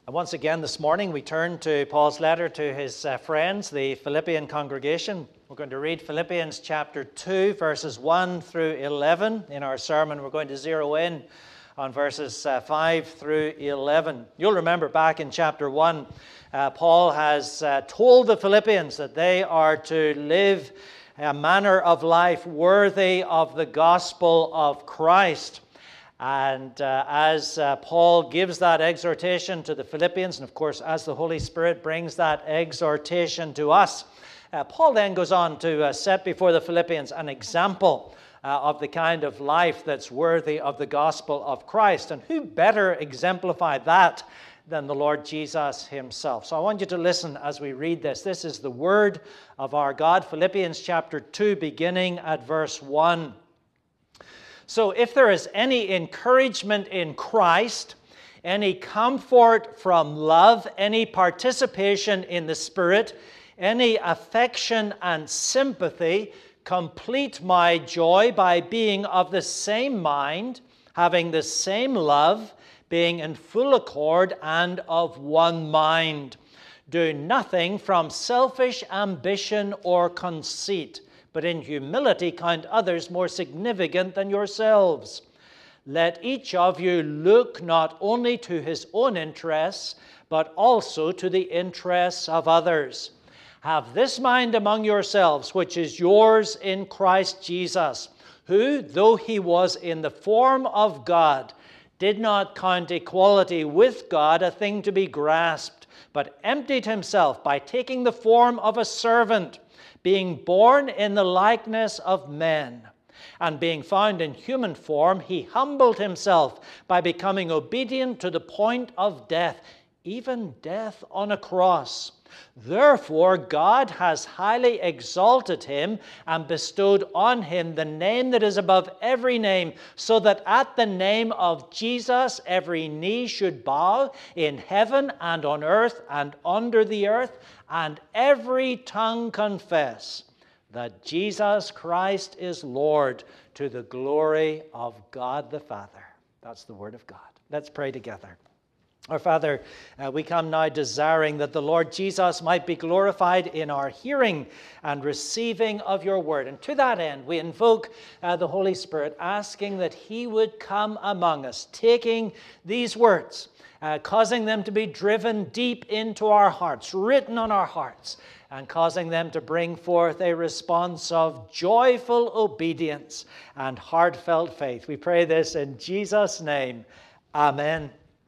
And once again this morning we turn to Paul's letter to his friends, the Philippian congregation. We're going to read Philippians chapter 2, verses 1 through 11. In our sermon we're going to zero in on verses 5 through 11. You'll remember back in chapter 1, Paul has told the Philippians that they are to live a manner of life worthy of the gospel of Christ. And as Paul gives that exhortation to the Philippians, and of course as the Holy Spirit brings that exhortation to us, Paul then goes on to set before the Philippians an example of the kind of life that's worthy of the gospel of Christ. And who better exemplify that than the Lord Jesus himself? So I want you to listen as we read this. This is the word of our God, Philippians chapter 2, beginning at verse 1. So if there is any encouragement in Christ, any comfort from love, any participation in the Spirit, any affection and sympathy, complete my joy by being of the same mind, having the same love, being in full accord and of one mind. Do nothing from selfish ambition or conceit, but in humility count others more significant than yourselves. Let each of you look not only to his own interests, but also to the interests of others. Have this mind among yourselves, which is yours in Christ Jesus, who, though he was in the form of God, did not count equality with God a thing to be grasped, but emptied himself by taking the form of a servant, being born in the likeness of men. And being found in human form, he humbled himself by becoming obedient to the point of death, even death on a cross. Therefore, God has highly exalted him and bestowed on him the name that is above every name, so that at the name of Jesus every knee should bow in heaven and on earth and under the earth, and every tongue confess that Jesus Christ is Lord, to the glory of God the Father. That's the word of God. Let's pray together. Our Father, we come now desiring that the Lord Jesus might be glorified in our hearing and receiving of your word. And to that end, we invoke the Holy Spirit, asking that he would come among us, taking these words, causing them to be driven deep into our hearts, written on our hearts, and causing them to bring forth a response of joyful obedience and heartfelt faith. We pray this in Jesus' name. Amen.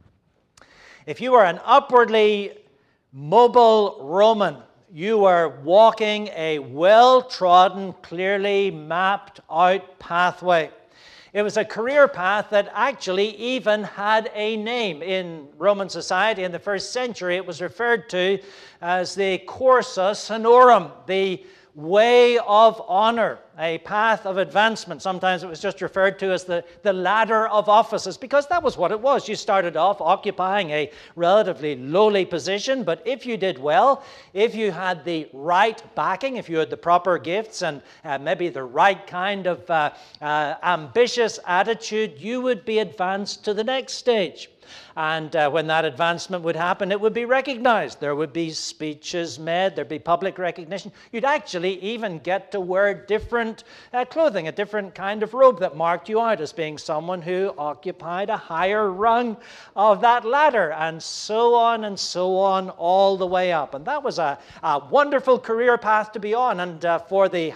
If you are an upwardly mobile Roman, you are walking a well-trodden, clearly mapped out pathway. It was a career path that actually even had a name. In Roman society in the first century, it was referred to as the cursus honorum, the way of honor, a path of advancement. Sometimes it was just referred to as the ladder of offices, because that was what it was. You started off occupying a relatively lowly position, but if you did well, if you had the right backing, if you had the proper gifts and maybe the right kind of ambitious attitude, you would be advanced to the next stage. And when that advancement would happen, it would be recognized. There would be speeches made. There'd be public recognition. You'd actually even get to wear different clothing, a different kind of robe that marked you out as being someone who occupied a higher rung of that ladder, and so on all the way up. And that was a wonderful career path to be on. And for the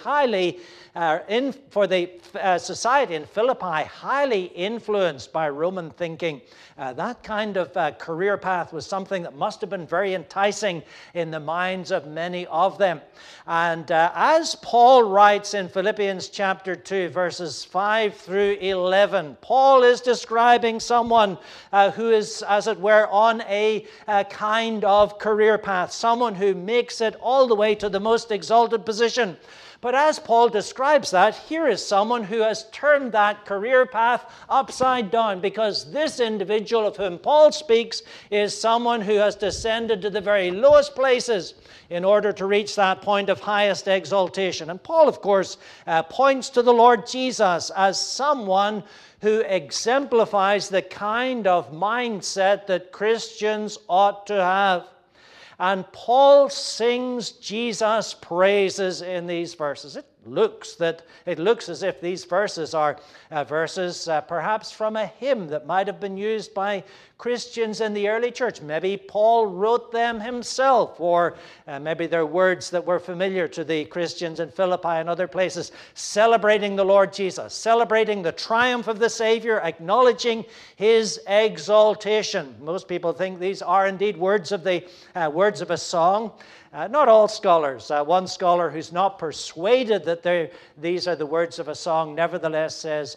society in Philippi, highly influenced by Roman thinking, that kind of career path was something that must have been very enticing in the minds of many of them. And as Paul writes in Philippians chapter 2, verses 5 through 11, Paul is describing someone who is, as it were, on a kind of career path, someone who makes it all the way to the most exalted position. But as Paul describes that, here is someone who has turned that career path upside down, because this individual of whom Paul speaks is someone who has descended to the very lowest places in order to reach that point of highest exaltation. And Paul, of course, points to the Lord Jesus as someone who exemplifies the kind of mindset that Christians ought to have. And Paul sings Jesus' praises in these verses. It looks as if these verses are verses perhaps from a hymn that might have been used by Christians in the early church. Maybe Paul wrote them himself, or maybe they're words that were familiar to the Christians in Philippi and other places, celebrating the Lord Jesus, celebrating the triumph of the Savior, acknowledging his exaltation. Most people think these are indeed words of a song. Not all scholars. One scholar who's not persuaded that these are the words of a song nevertheless says,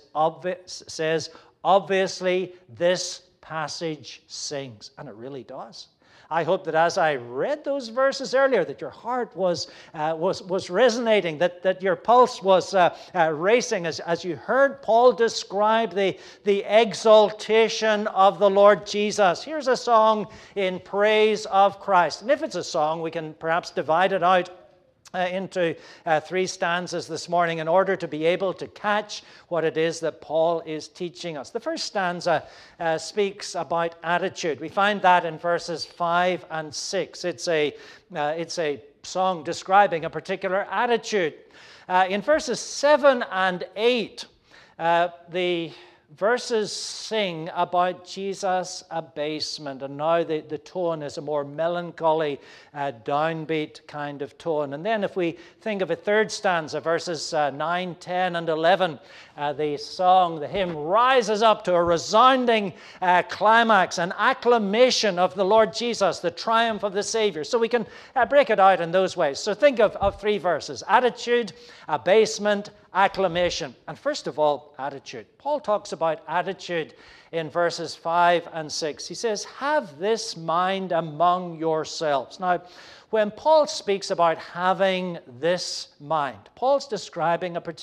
obviously this passage sings. And it really does. I hope that as I read those verses earlier, that your heart was resonating, that your pulse was racing as you heard Paul describe the exaltation of the Lord Jesus. Here's a song in praise of Christ. And if it's a song, we can perhaps divide it out into 3 stanzas this morning in order to be able to catch what it is that Paul is teaching us. The first stanza speaks about attitude. We find that in verses 5 and 6. It's a song describing a particular attitude. In verses 7 and 8, the verses sing about Jesus' abasement, and now the tone is a more melancholy, downbeat kind of tone. And then if we think of a third stanza, verses 9, 10, and 11, the hymn rises up to a resounding climax, an acclamation of the Lord Jesus, the triumph of the Savior. So we can break it out in those ways. So think of 3 verses: attitude, abasement, acclamation. And first of all, attitude. Paul talks about attitude in verses 5 and 6. He says, have this mind among yourselves. Now, when Paul speaks about having this mind, Paul's describing a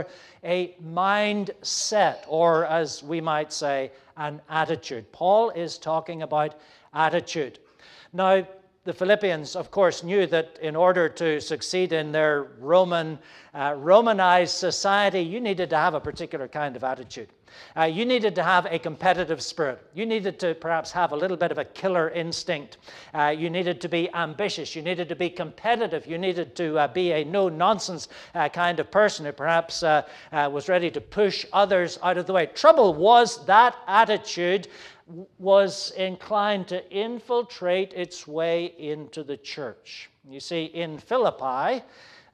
mindset, or as we might say, an attitude. Paul is talking about attitude. Now, the Philippians, of course, knew that in order to succeed in their Romanized society, you needed to have a particular kind of attitude. You needed to have a competitive spirit. You needed to perhaps have a little bit of a killer instinct. You needed to be ambitious. You needed to be competitive. You needed to be a no-nonsense kind of person who perhaps was ready to push others out of the way. Trouble was that attitude was inclined to infiltrate its way into the church. You see, in Philippi,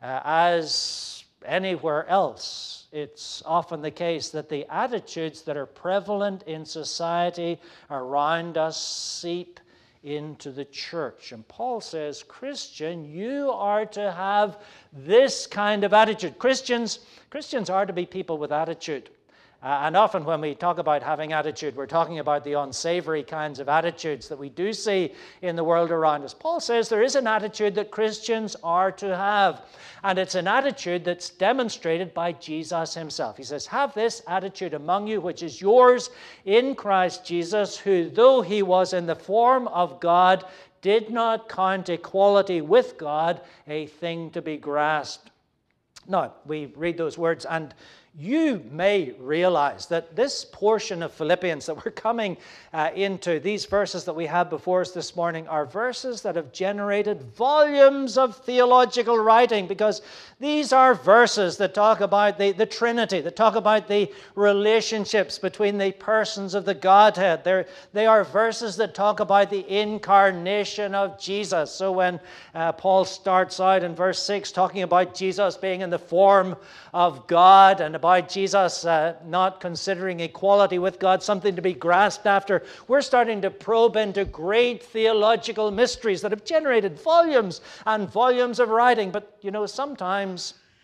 as anywhere else, it's often the case that the attitudes that are prevalent in society around us seep into the church. And Paul says, Christian, you are to have this kind of attitude. Christians are to be people with attitude. And often when we talk about having attitude, we're talking about the unsavory kinds of attitudes that we do see in the world around us. Paul says there is an attitude that Christians are to have, and it's an attitude that's demonstrated by Jesus himself. He says, have this attitude among you, which is yours in Christ Jesus, who, though he was in the form of God, did not count equality with God a thing to be grasped. Now, we read those words, and you may realize that this portion of Philippians that we're coming into, these verses that we have before us this morning, are verses that have generated volumes of theological writing, because these are verses that talk about the Trinity, that talk about the relationships between the persons of the Godhead. They are verses that talk about the incarnation of Jesus. So when Paul starts out in verse 6 talking about Jesus being in the form of God, and about Jesus not considering equality with God something to be grasped after, we're starting to probe into great theological mysteries that have generated volumes and volumes of writing. But, you know, sometimes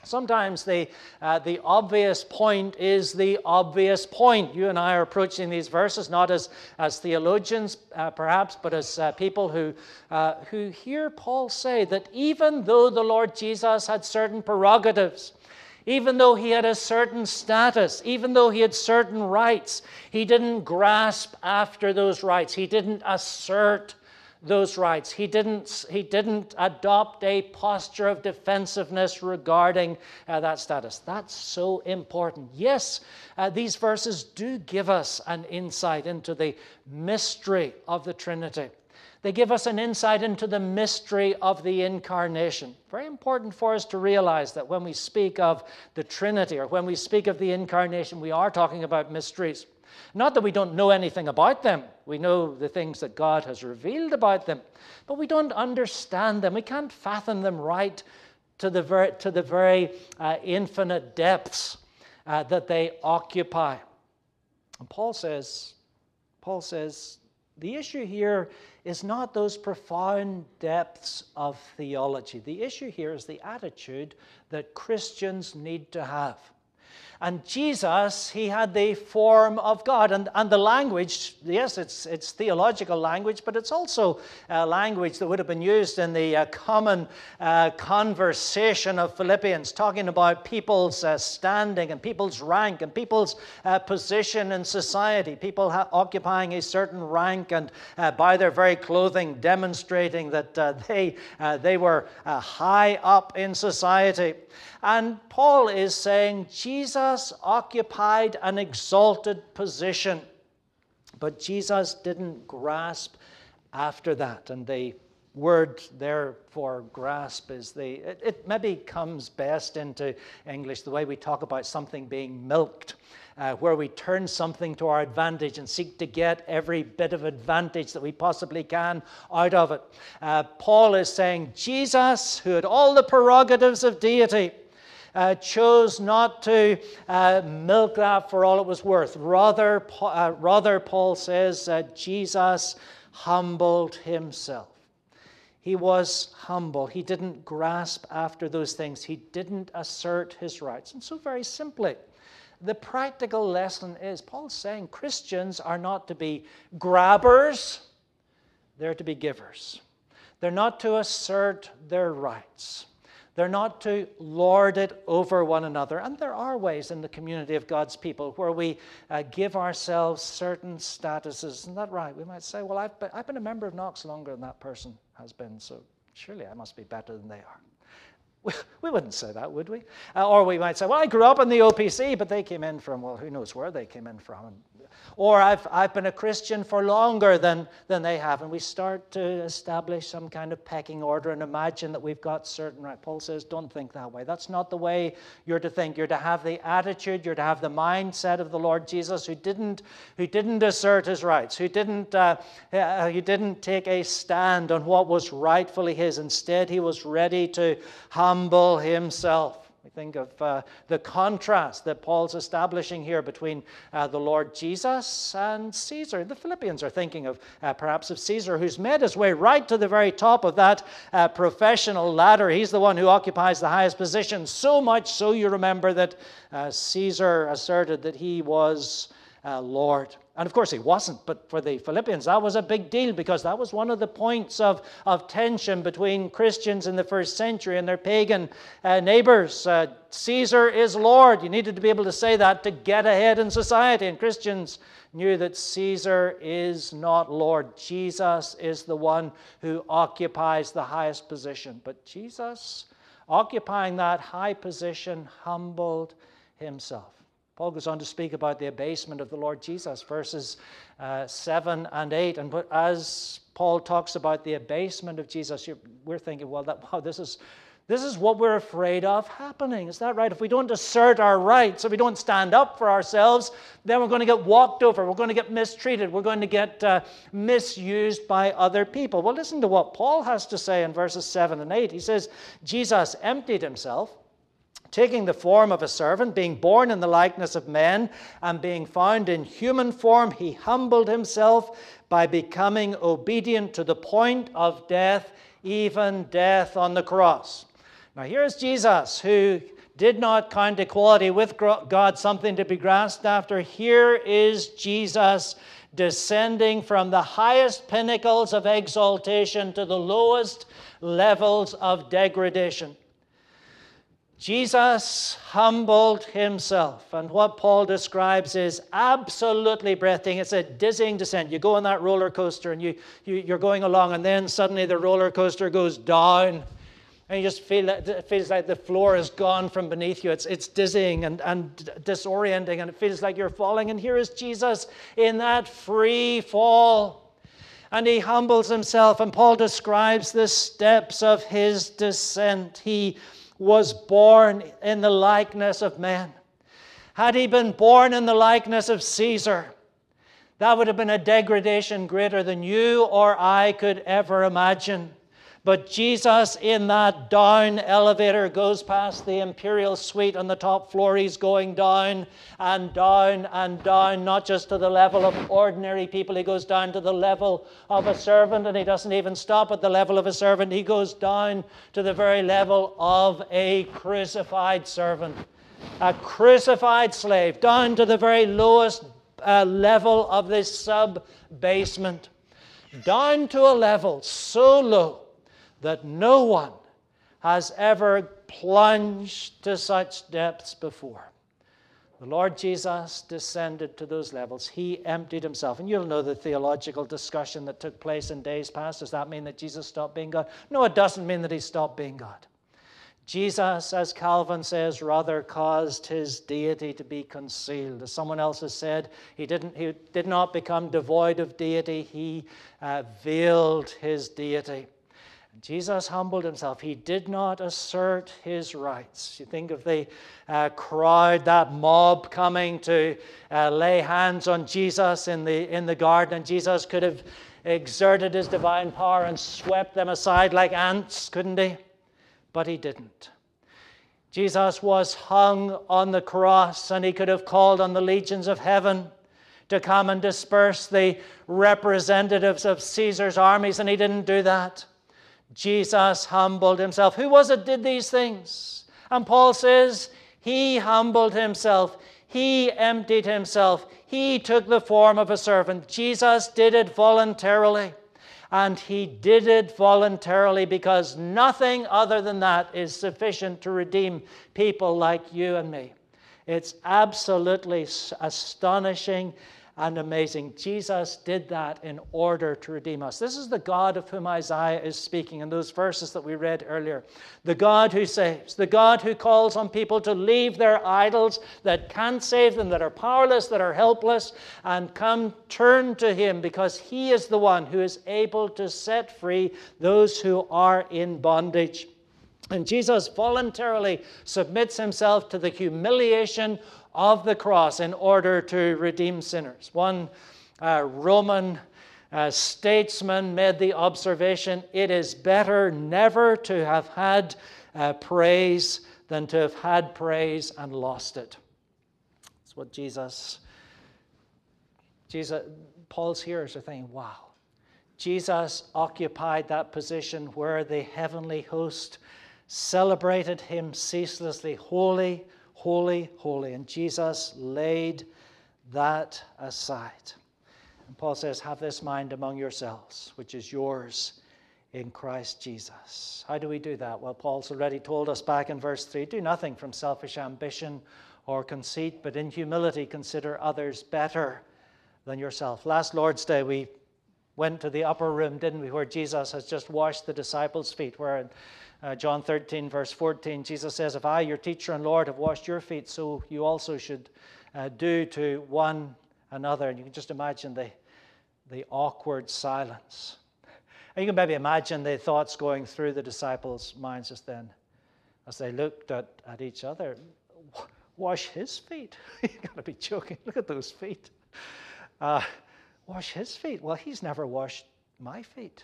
Sometimes the obvious point is the obvious point. You and I are approaching these verses not as theologians, perhaps, but as people who hear Paul say that even though the Lord Jesus had certain prerogatives, even though he had a certain status, even though he had certain rights, he didn't grasp after those rights. He didn't assert those rights. He didn't adopt a posture of defensiveness regarding that status. That's so important. Yes, these verses do give us an insight into the mystery of the Trinity. They give us an insight into the mystery of the incarnation. Very important for us to realize that when we speak of the Trinity or when we speak of the incarnation, we are talking about mysteries. Not that we don't know anything about them. We know the things that God has revealed about them, but we don't understand them. We can't fathom them right to the very infinite depths that they occupy. And Paul says, the issue here is not those profound depths of theology. The issue here is the attitude that Christians need to have. And Jesus, he had the form of God. And the language, yes, it's theological language, but it's also language that would have been used in the common conversation of Philippians, talking about people's standing and people's rank and people's position in society, people occupying a certain rank and by their very clothing demonstrating that they were high up in society. And Paul is saying Jesus occupied an exalted position, but Jesus didn't grasp after that. And the word there for grasp is it maybe comes best into English the way we talk about something being milked, where we turn something to our advantage and seek to get every bit of advantage that we possibly can out of it. Paul is saying Jesus, who had all the prerogatives of deity, chose not to milk that for all it was worth. Rather, Paul says, Jesus humbled himself. He was humble. He didn't grasp after those things. He didn't assert his rights. And so very simply, the practical lesson is Paul's saying Christians are not to be grabbers, they're to be givers. They're not to assert their rights. They're not to lord it over one another. And there are ways in the community of God's people where we give ourselves certain statuses. Isn't that right? We might say, well, I've been a member of Knox longer than that person has been, so surely I must be better than they are. We wouldn't say that, would we? Or we might say, well, I grew up in the OPC, but they came in from, well, who knows where they came in from. Or I've been a Christian for longer than they have. And we start to establish some kind of pecking order and imagine that we've got certain right. Paul says, don't think that way. That's not the way you're to think. You're to have the attitude, you're to have the mindset of the Lord Jesus, who didn't assert his rights, who didn't take a stand on what was rightfully his. Instead, he was ready to humble himself. We think of the contrast that Paul's establishing here between the Lord Jesus and Caesar. The Philippians are thinking of perhaps of Caesar, who's made his way right to the very top of that professional ladder. He's the one who occupies the highest position. So much so, you remember that Caesar asserted that he was Lord. And of course he wasn't, but for the Philippians that was a big deal, because that was one of the points of tension between Christians in the first century and their pagan neighbors. Caesar is Lord. You needed to be able to say that to get ahead in society, and Christians knew that Caesar is not Lord. Jesus is the one who occupies the highest position. But Jesus, occupying that high position, humbled himself. Paul goes on to speak about the abasement of the Lord Jesus, verses 7 and 8. And as Paul talks about the abasement of Jesus, we're thinking, well, this is what we're afraid of happening. Is that right? If we don't assert our rights, if we don't stand up for ourselves, then we're going to get walked over. We're going to get mistreated. We're going to get misused by other people. Well, listen to what Paul has to say in verses 7 and 8. He says, Jesus emptied himself, taking the form of a servant, being born in the likeness of men, and being found in human form, he humbled himself by becoming obedient to the point of death, even death on the cross. Now here's Jesus, who did not count equality with God something to be grasped after. Here is Jesus descending from the highest pinnacles of exaltation to the lowest levels of degradation. Jesus humbled himself, and what Paul describes is absolutely breathtaking. It's a dizzying descent. You go on that roller coaster and you're going along, and then suddenly the roller coaster goes down, and you just feel that it feels like the floor is gone from beneath you. It's dizzying and disorienting, and it feels like you're falling. And here is Jesus in that free fall, and he humbles himself, and Paul describes the steps of his descent. He was born in the likeness of men. Had he been born in the likeness of Caesar, that would have been a degradation greater than you or I could ever imagine. But Jesus, in that down elevator, goes past the imperial suite on the top floor. He's going down and down and down, not just to the level of ordinary people. He goes down to the level of a servant, and he doesn't even stop at the level of a servant. He goes down to the very level of a crucified servant, a crucified slave, down to the very lowest level of this sub-basement, down to a level so low that no one has ever plunged to such depths before. The Lord Jesus descended to those levels. He emptied himself. And you'll know the theological discussion that took place in days past. Does that mean that Jesus stopped being God? No, it doesn't mean that he stopped being God. Jesus, as Calvin says, rather caused his deity to be concealed. As someone else has said, he did not become devoid of deity. He veiled his deity. Jesus humbled himself. He did not assert his rights. You think of the crowd, that mob coming to lay hands on Jesus in the garden, and Jesus could have exerted his divine power and swept them aside like ants, couldn't he? But he didn't. Jesus was hung on the cross, and he could have called on the legions of heaven to come and disperse the representatives of Caesar's armies, and he didn't do that. Jesus humbled himself. Who was it did these things? And Paul says he humbled himself. He emptied himself. He took the form of a servant. Jesus did it voluntarily. And he did it voluntarily because nothing other than that is sufficient to redeem people like you and me. It's absolutely astonishing and amazing. Jesus did that in order to redeem us. This is the God of whom Isaiah is speaking in those verses that we read earlier. The God who saves, the God who calls on people to leave their idols that can't save them, that are powerless, that are helpless, and come turn to him because he is the one who is able to set free those who are in bondage. And Jesus voluntarily submits himself to the humiliation of the cross in order to redeem sinners. One Roman statesman made the observation, it is better never to have had praise than to have had praise and lost it. That's what Paul's hearers are thinking, wow. Jesus occupied that position where the heavenly host celebrated him ceaselessly, holy, holy, holy. And Jesus laid that aside. And Paul says, have this mind among yourselves, which is yours in Christ Jesus. How do we do that? Well, Paul's already told us back in verse 3, do nothing from selfish ambition or conceit, but in humility consider others better than yourself. Last Lord's Day, we went to the upper room, didn't we, where Jesus has just washed the disciples' feet, where in John 13, verse 14, Jesus says, if I, your teacher and Lord, have washed your feet, so you also should do to one another. And you can just imagine the awkward silence. And you can maybe imagine the thoughts going through the disciples' minds just then as they looked at each other. Wash his feet? You've got to be joking. Look at those feet. Wash his feet? Well, he's never washed my feet.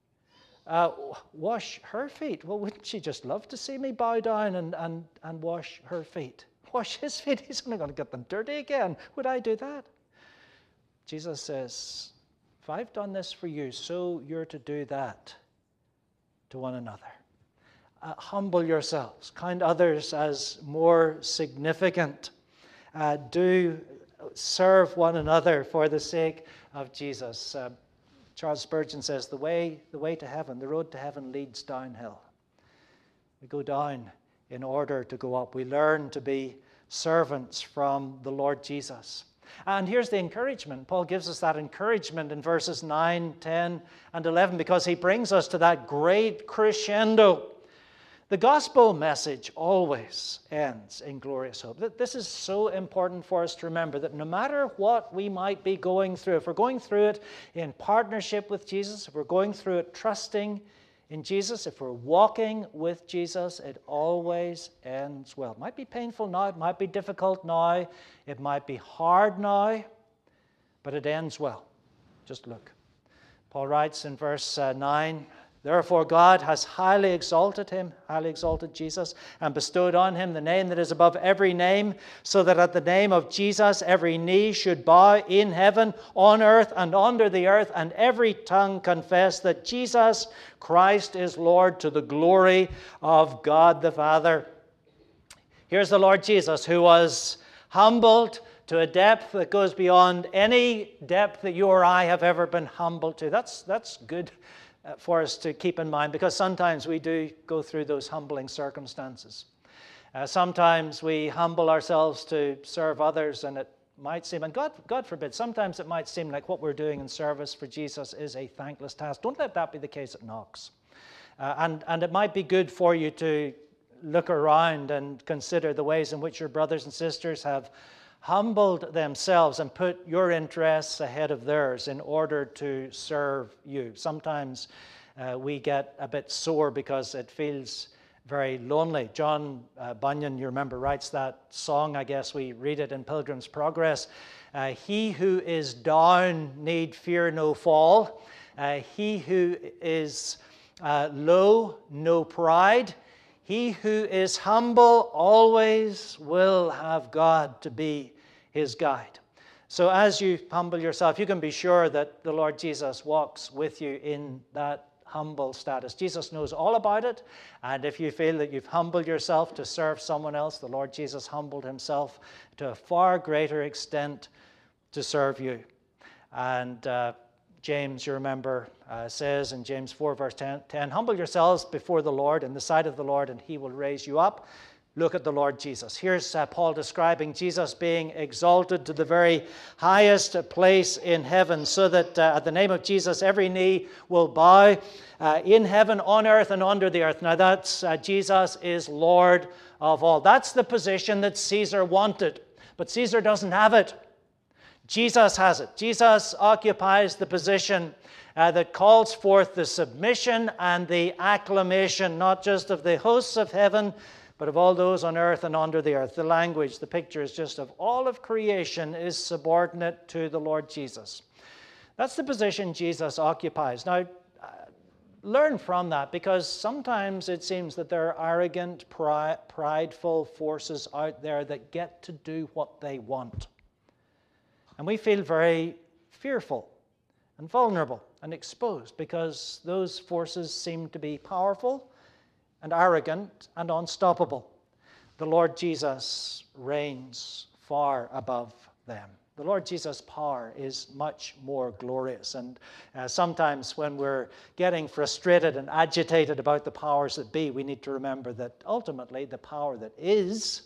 Wash her feet? Well, wouldn't she just love to see me bow down and wash her feet? Wash his feet? He's only going to get them dirty again. Would I do that? Jesus says, if I've done this for you, so you're to do that to one another. humble yourselves. Count others as more significant. Do serve one another for the sake of Jesus. Charles Spurgeon says, the way to heaven, the road to heaven leads downhill. We go down in order to go up. We learn to be servants from the Lord Jesus. And here's the encouragement. Paul gives us that encouragement in verses 9, 10, and 11 because he brings us to that great crescendo. The gospel message always ends in glorious hope. This is so important for us to remember, that no matter what we might be going through, if we're going through it in partnership with Jesus, if we're going through it trusting in Jesus, if we're walking with Jesus, it always ends well. It might be painful now, it might be difficult now, it might be hard now, but it ends well. Just look. Paul writes in verse 9, therefore God has highly exalted him, highly exalted Jesus, and bestowed on him the name that is above every name, so that at the name of Jesus every knee should bow in heaven, on earth, and under the earth, and every tongue confess that Jesus Christ is Lord, to the glory of God the Father. Here's the Lord Jesus, who was humbled to a depth that goes beyond any depth that you or I have ever been humbled to. That's good for us to keep in mind, because sometimes we do go through those humbling circumstances. Sometimes we humble ourselves to serve others, and it might seem, and God forbid, sometimes it might seem like what we're doing in service for Jesus is a thankless task. Don't let that be the case at Knox. And it might be good for you to look around and consider the ways in which your brothers and sisters have humbled themselves and put your interests ahead of theirs in order to serve you. Sometimes we get a bit sore because it feels very lonely. John Bunyan, you remember, writes that song. I guess we read it in Pilgrim's Progress. He who is down need fear no fall. He who is low, no pride. He who is humble always will have God to be his guide. So as you humble yourself, you can be sure that the Lord Jesus walks with you in that humble status. Jesus knows all about it, and if you feel that you've humbled yourself to serve someone else, the Lord Jesus humbled himself to a far greater extent to serve you. And James, you remember, says in James 4 verse 10, humble yourselves before the Lord in the sight of the Lord, and he will raise you up. Look at the Lord Jesus. Here's Paul describing Jesus being exalted to the very highest place in heaven, so that at the name of Jesus every knee will bow in heaven, on earth, and under the earth. Now that's Jesus is Lord of all. That's the position that Caesar wanted, but Caesar doesn't have it. Jesus has it. Jesus occupies the position that calls forth the submission and the acclamation, not just of the hosts of heaven, but of all those on earth and under the earth. The language, the picture is just of all of creation is subordinate to the Lord Jesus. That's the position Jesus occupies. Now, learn from that, because sometimes it seems that there are arrogant, prideful forces out there that get to do what they want. And we feel very fearful and vulnerable and exposed because those forces seem to be powerful and arrogant and unstoppable. The Lord Jesus reigns far above them. The Lord Jesus' power is much more glorious. And sometimes when we're getting frustrated and agitated about the powers that be, we need to remember that ultimately the power that is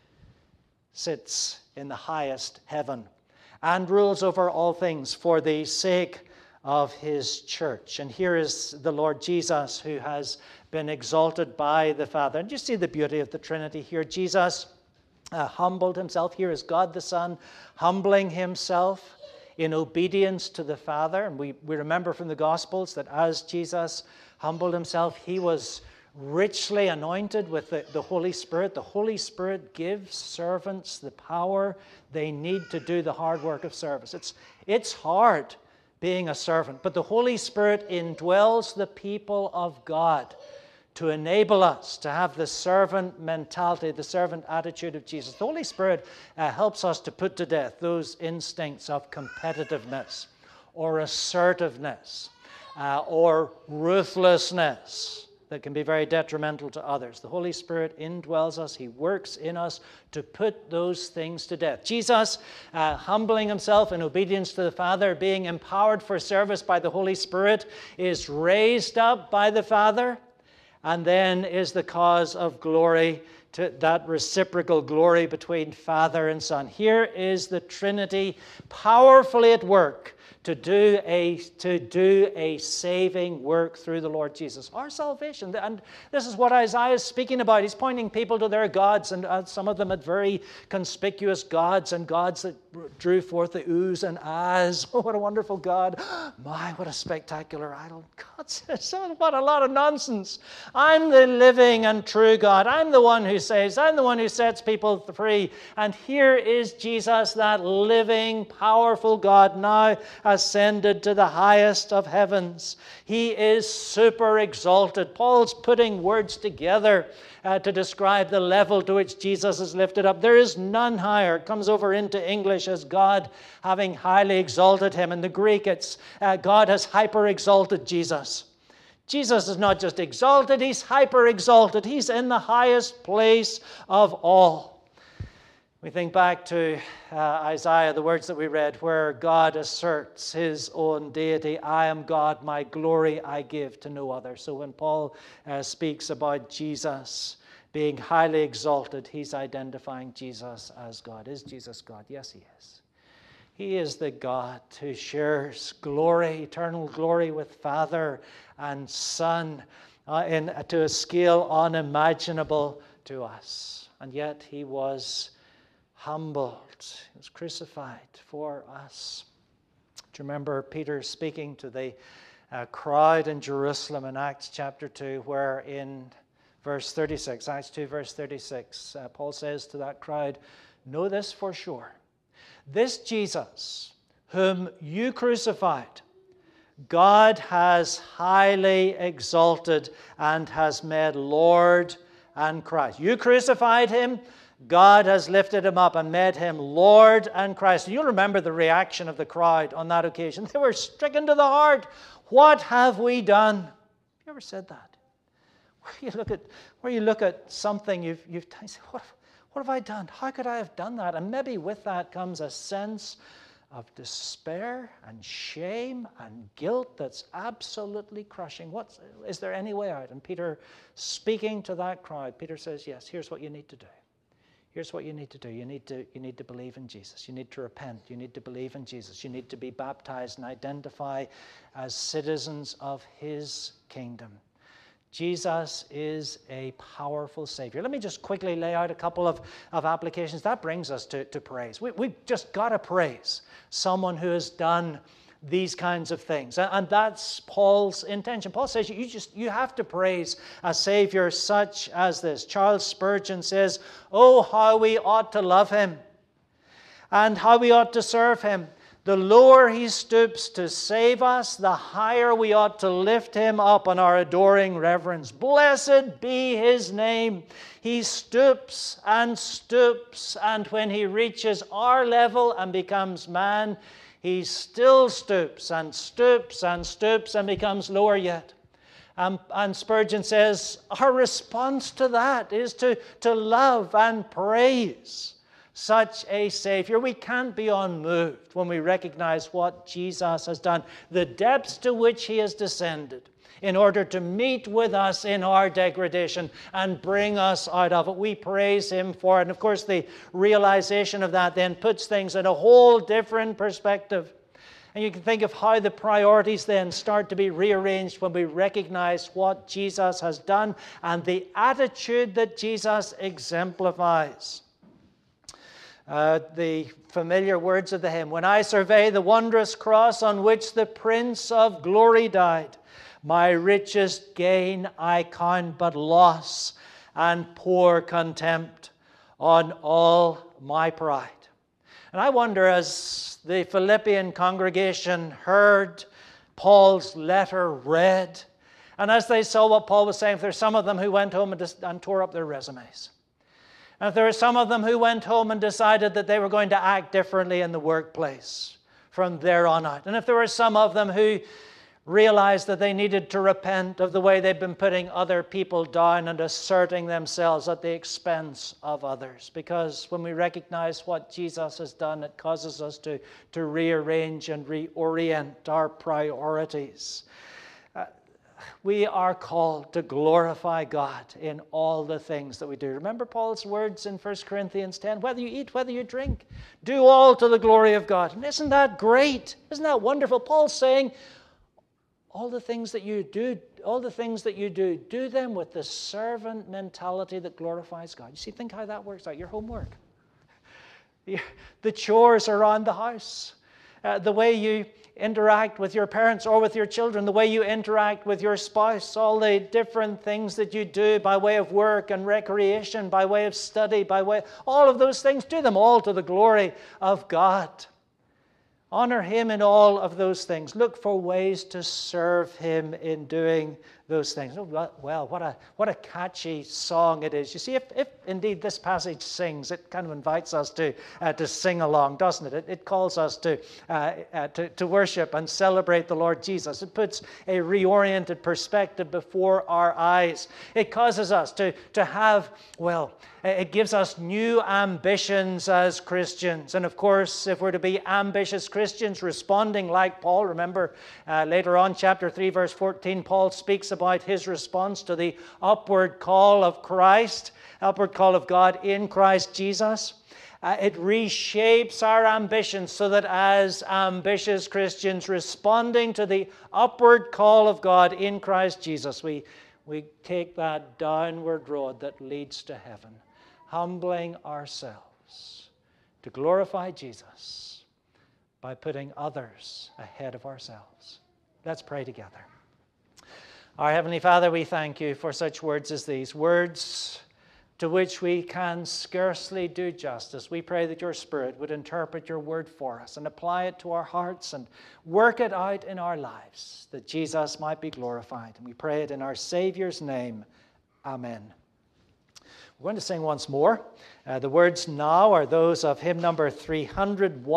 sits in the highest heaven and rules over all things for the sake of his church. And here is the Lord Jesus, who has been exalted by the Father. And you see the beauty of the Trinity here. Jesus humbled himself. Here is God the Son humbling himself in obedience to the Father. And we remember from the Gospels that as Jesus humbled himself, he was richly anointed with the Holy Spirit. The Holy Spirit gives servants the power they need to do the hard work of service. It's hard being a servant, but the Holy Spirit indwells the people of God to enable us to have the servant mentality, the servant attitude of Jesus. The Holy Spirit helps us to put to death those instincts of competitiveness or assertiveness or ruthlessness that can be very detrimental to others. The Holy Spirit indwells us. He works in us to put those things to death. Jesus, humbling himself in obedience to the Father, being empowered for service by the Holy Spirit, is raised up by the Father, and then is the cause of glory, to that reciprocal glory between Father and Son. Here is the Trinity powerfully at work to do a saving work through the Lord Jesus. Our salvation. And this is what Isaiah is speaking about. He's pointing people to their gods, and some of them had very conspicuous gods, and gods that drew forth the oohs and ahs. Oh, what a wonderful God. My, what a spectacular idol. God says, oh, what a lot of nonsense. I'm the living and true God. I'm the one who saves. I'm the one who sets people free. And here is Jesus, that living, powerful God, now ascended to the highest of heavens. He is super exalted. Paul's putting words together to describe the level to which Jesus is lifted up. There is none higher. It comes over into English as God having highly exalted him. In the Greek, it's God has hyper exalted Jesus. Jesus is not just exalted, he's hyper exalted. He's in the highest place of all. We think back to Isaiah, the words that we read, where God asserts his own deity. I am God, my glory I give to no other. So when Paul speaks about Jesus being highly exalted, he's identifying Jesus as God. Is Jesus God? Yes, he is. He is the God who shares glory, eternal glory with Father and Son to a scale unimaginable to us. And yet he was humbled. He was crucified for us. Do you remember Peter speaking to the crowd in Jerusalem in Acts chapter 2, where in verse 36, Acts 2 verse 36, Paul says to that crowd, know this for sure. This Jesus, whom you crucified, God has highly exalted and has made Lord and Christ. You crucified him. God has lifted him up and made him Lord and Christ. You'll remember the reaction of the crowd on that occasion. They were stricken to the heart. What have we done? Have you ever said that? Where you look at something you've done, you say, what have I done? How could I have done that? And maybe with that comes a sense of despair and shame and guilt that's absolutely crushing. Is there any way out? And Peter, speaking to that crowd, Peter says, yes, here's what you need to do. Here's what you need to do. You need to believe in Jesus. You need to repent. You need to believe in Jesus. You need to be baptized and identify as citizens of his kingdom. Jesus is a powerful Savior. Let me just quickly lay out a couple of applications. That brings us to praise. We've just got to praise someone who has done these kinds of things. And that's Paul's intention. Paul says you have to praise a Savior such as this. Charles Spurgeon says, oh, how we ought to love him and how we ought to serve him. The lower he stoops to save us, the higher we ought to lift him up in our adoring reverence. Blessed be his name. He stoops, and when he reaches our level and becomes man, he still stoops and becomes lower yet. And Spurgeon says, our response to that is to love and praise such a Savior. We can't be unmoved when we recognize what Jesus has done, the depths to which he has descended in order to meet with us in our degradation and bring us out of it. We praise him for it. And of course, the realization of that then puts things in a whole different perspective. And you can think of how the priorities then start to be rearranged when we recognize what Jesus has done and the attitude that Jesus exemplifies. The familiar words of the hymn, when I survey the wondrous cross on which the Prince of Glory died, my richest gain I count but loss and pour contempt on all my pride. And I wonder, as the Philippian congregation heard Paul's letter read, and as they saw what Paul was saying, if there's some of them who went home and tore up their resumes. And if there were some of them who went home and decided that they were going to act differently in the workplace from there on out. And if there were some of them who realized that they needed to repent of the way they'd been putting other people down and asserting themselves at the expense of others. Because when we recognize what Jesus has done, it causes us to rearrange and reorient our priorities. We are called to glorify God in all the things that we do. Remember Paul's words in 1 Corinthians 10, whether you eat, whether you drink, do all to the glory of God. And isn't that great? Isn't that wonderful? Paul's saying, all the things that you do, do them with the servant mentality that glorifies God. You see, think how that works out. Your homework, the chores around the house, the way you interact with your parents or with your children, the way you interact with your spouse, all the different things that you do by way of work and recreation, by way of study, all of those things, do them all to the glory of God. Honor Him in all of those things. Look for ways to serve Him in doing those things. Oh, well, what a catchy song it is. You see, if indeed this passage sings, it kind of invites us to sing along, doesn't it? It calls us to worship and celebrate the Lord Jesus. It puts a reoriented perspective before our eyes. It causes us to have, it gives us new ambitions as Christians. And of course, if we're to be ambitious Christians, responding like Paul, remember later on, chapter 3, verse 14, Paul speaks about his response to the upward call of Christ, upward call of God in Christ Jesus. It reshapes our ambitions so that as ambitious Christians responding to the upward call of God in Christ Jesus, we take that downward road that leads to heaven, humbling ourselves to glorify Jesus by putting others ahead of ourselves. Let's pray together. Our Heavenly Father, we thank You for such words as these, words to which we can scarcely do justice. We pray that Your Spirit would interpret Your word for us and apply it to our hearts and work it out in our lives, that Jesus might be glorified. And we pray it in our Savior's name. Amen. We're going to sing once more. The words now are those of hymn number 301.